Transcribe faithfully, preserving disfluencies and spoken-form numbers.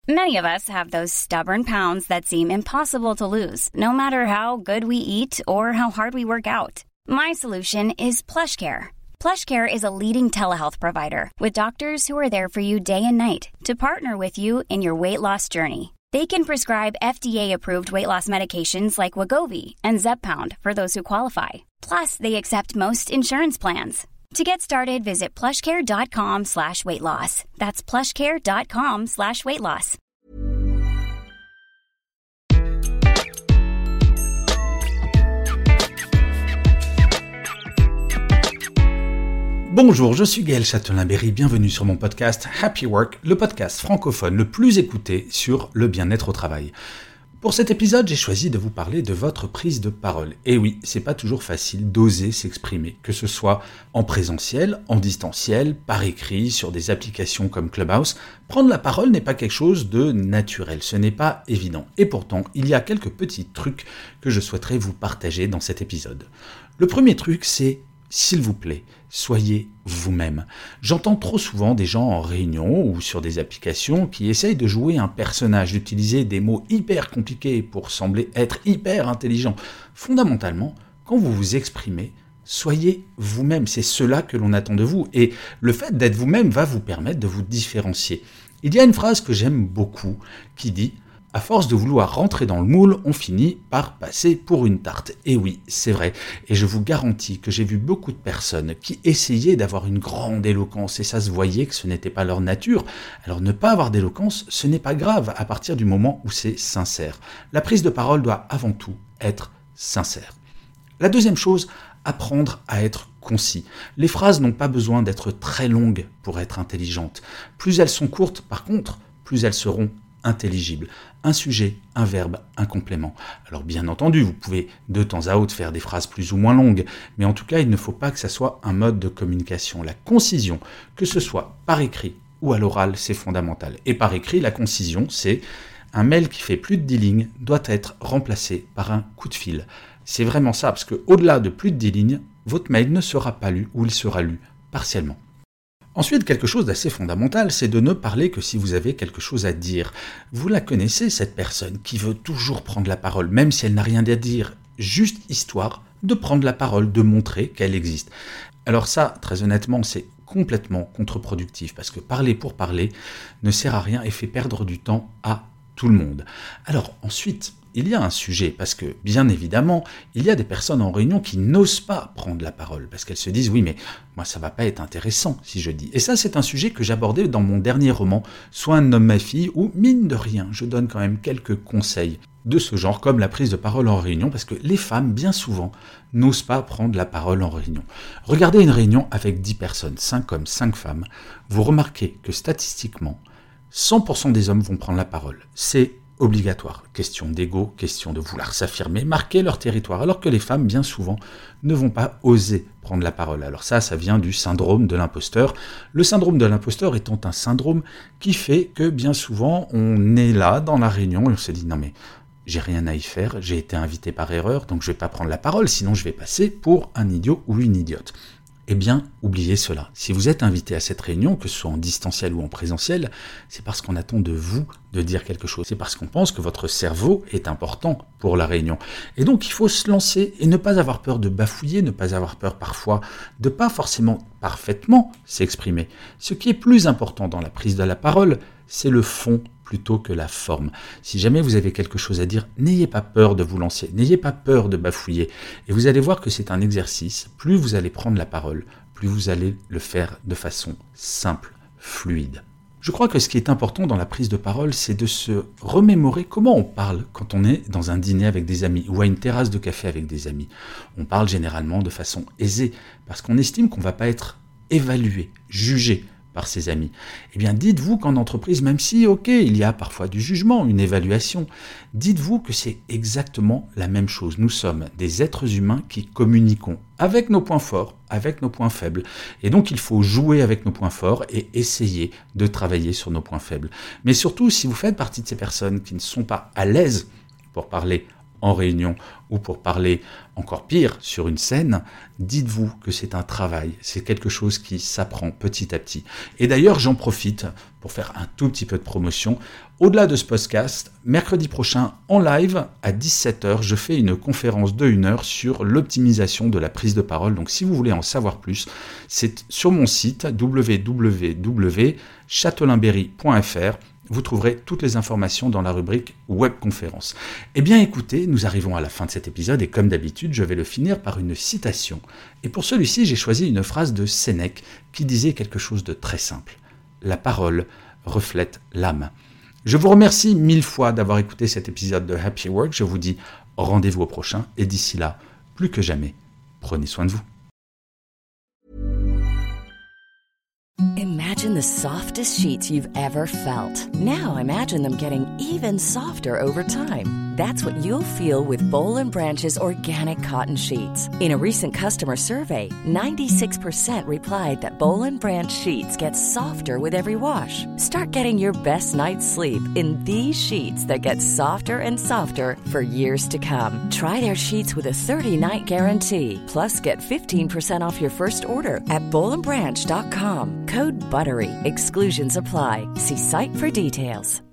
Many of us have those stubborn pounds that seem impossible to lose, no matter how good we eat or how hard we work out. My solution is PlushCare. PlushCare is a leading telehealth provider with doctors who are there for you day and night to partner with you in your weight loss journey. They can prescribe F D A-approved weight loss medications like Wegovy and Zepbound for those who qualify. Plus, they accept most insurance plans. To get started, visit plushcare.com slash weight loss. That's plushcare.com slash weight loss. Bonjour, je suis Gaël Châtelain-Berry, bienvenue sur mon podcast Happy Work, le podcast francophone le plus écouté sur le bien-être au travail. Pour cet épisode, j'ai choisi de vous parler de votre prise de parole. Et oui, c'est pas toujours facile d'oser s'exprimer, que ce soit en présentiel, en distanciel, par écrit, sur des applications comme Clubhouse. Prendre la parole n'est pas quelque chose de naturel, ce n'est pas évident. Et pourtant, il y a quelques petits trucs que je souhaiterais vous partager dans cet épisode. Le premier truc, c'est s'il vous plaît, soyez vous-même. J'entends trop souvent des gens en réunion ou sur des applications qui essayent de jouer un personnage, d'utiliser des mots hyper compliqués pour sembler être hyper intelligents. Fondamentalement, quand vous vous exprimez, soyez vous-même. C'est cela que l'on attend de vous. Et le fait d'être vous-même va vous permettre de vous différencier. Il y a une phrase que j'aime beaucoup qui dit « À force de vouloir rentrer dans le moule, on finit par passer pour une tarte. » Et oui, c'est vrai. Et je vous garantis que j'ai vu beaucoup de personnes qui essayaient d'avoir une grande éloquence et ça se voyait que ce n'était pas leur nature. Alors ne pas avoir d'éloquence, ce n'est pas grave à partir du moment où c'est sincère. La prise de parole doit avant tout être sincère. La deuxième chose, apprendre à être concis. Les phrases n'ont pas besoin d'être très longues pour être intelligentes. Plus elles sont courtes, par contre, plus elles seront intelligible. Un sujet, un verbe, un complément. Alors bien entendu, vous pouvez de temps à autre faire des phrases plus ou moins longues, mais en tout cas, il ne faut pas que ça soit un mode de communication. La concision, que ce soit par écrit ou à l'oral, c'est fondamental. Et par écrit, la concision, c'est un mail qui fait plus de dix lignes doit être remplacé par un coup de fil. C'est vraiment ça, parce qu'au-delà de plus de dix lignes, votre mail ne sera pas lu ou il sera lu partiellement. Ensuite, quelque chose d'assez fondamental, c'est de ne parler que si vous avez quelque chose à dire. Vous la connaissez, cette personne qui veut toujours prendre la parole, même si elle n'a rien à dire, juste histoire de prendre la parole, de montrer qu'elle existe. Alors ça, très honnêtement, c'est complètement contre-productif, parce que parler pour parler ne sert à rien et fait perdre du temps à tout le monde. Alors ensuite, il y a un sujet, parce que, bien évidemment, il y a des personnes en réunion qui n'osent pas prendre la parole, parce qu'elles se disent « oui, mais moi, ça va pas être intéressant si je dis ». Et ça, c'est un sujet que j'abordais dans mon dernier roman, « Soin de nomme ma fille », où, mine de rien, je donne quand même quelques conseils de ce genre, comme la prise de parole en réunion, parce que les femmes, bien souvent, n'osent pas prendre la parole en réunion. Regardez une réunion avec dix personnes, cinq hommes, cinq femmes, vous remarquez que statistiquement, cent pour cent des hommes vont prendre la parole. C'est obligatoire. Question d'ego, question de vouloir s'affirmer, marquer leur territoire, alors que les femmes, bien souvent, ne vont pas oser prendre la parole. Alors ça, ça vient du syndrome de l'imposteur. Le syndrome de l'imposteur étant un syndrome qui fait que, bien souvent, on est là, dans la réunion, et on se dit « non mais, j'ai rien à y faire, j'ai été invité par erreur, donc je vais pas prendre la parole, sinon je vais passer pour un idiot ou une idiote ». Eh bien, oubliez cela. Si vous êtes invité à cette réunion, que ce soit en distanciel ou en présentiel, c'est parce qu'on attend de vous de dire quelque chose. C'est parce qu'on pense que votre cerveau est important pour la réunion. Et donc, il faut se lancer et ne pas avoir peur de bafouiller, ne pas avoir peur parfois de pas forcément parfaitement s'exprimer. Ce qui est plus important dans la prise de la parole, c'est le fond plutôt que la forme. Si jamais vous avez quelque chose à dire, n'ayez pas peur de vous lancer, n'ayez pas peur de bafouiller. Et vous allez voir que c'est un exercice. Plus vous allez prendre la parole, plus vous allez le faire de façon simple, fluide. Je crois que ce qui est important dans la prise de parole, c'est de se remémorer comment on parle quand on est dans un dîner avec des amis ou à une terrasse de café avec des amis. On parle généralement de façon aisée parce qu'on estime qu'on ne va pas être évalué, jugé par ses amis. Eh bien, dites-vous qu'en entreprise, même si, ok, il y a parfois du jugement, une évaluation, dites-vous que c'est exactement la même chose. Nous sommes des êtres humains qui communiquons avec nos points forts, avec nos points faibles. Et donc, il faut jouer avec nos points forts et essayer de travailler sur nos points faibles. Mais surtout, si vous faites partie de ces personnes qui ne sont pas à l'aise pour parler en réunion ou pour parler encore pire sur une scène, dites-vous que c'est un travail, c'est quelque chose qui s'apprend petit à petit. Et d'ailleurs, j'en profite pour faire un tout petit peu de promotion. Au-delà de ce podcast, mercredi prochain, en live, à dix-sept heures, je fais une conférence de une heure sur l'optimisation de la prise de parole. Donc si vous voulez en savoir plus, c'est sur mon site w w w point châtelainberry point f r. Vous trouverez toutes les informations dans la rubrique webconférence. Eh bien écoutez, nous arrivons à la fin de cet épisode et comme d'habitude, je vais le finir par une citation. Et pour celui-ci, j'ai choisi une phrase de Sénèque qui disait quelque chose de très simple. La parole reflète l'âme. Je vous remercie mille fois d'avoir écouté cet épisode de Happy Work. Je vous dis rendez-vous au prochain et d'ici là, plus que jamais, prenez soin de vous. Imagine the softest sheets you've ever felt. Now imagine them getting even softer over time. That's what you'll feel with Boll and Branch's organic cotton sheets. In a recent customer survey, ninety-six percent replied that Boll and Branch sheets get softer with every wash. Start getting your best night's sleep in these sheets that get softer and softer for years to come. Try their sheets with a thirty-night guarantee. Plus, get fifteen percent off your first order at boll and branch dot com. Code BUTTERY. Exclusions apply. See site for details.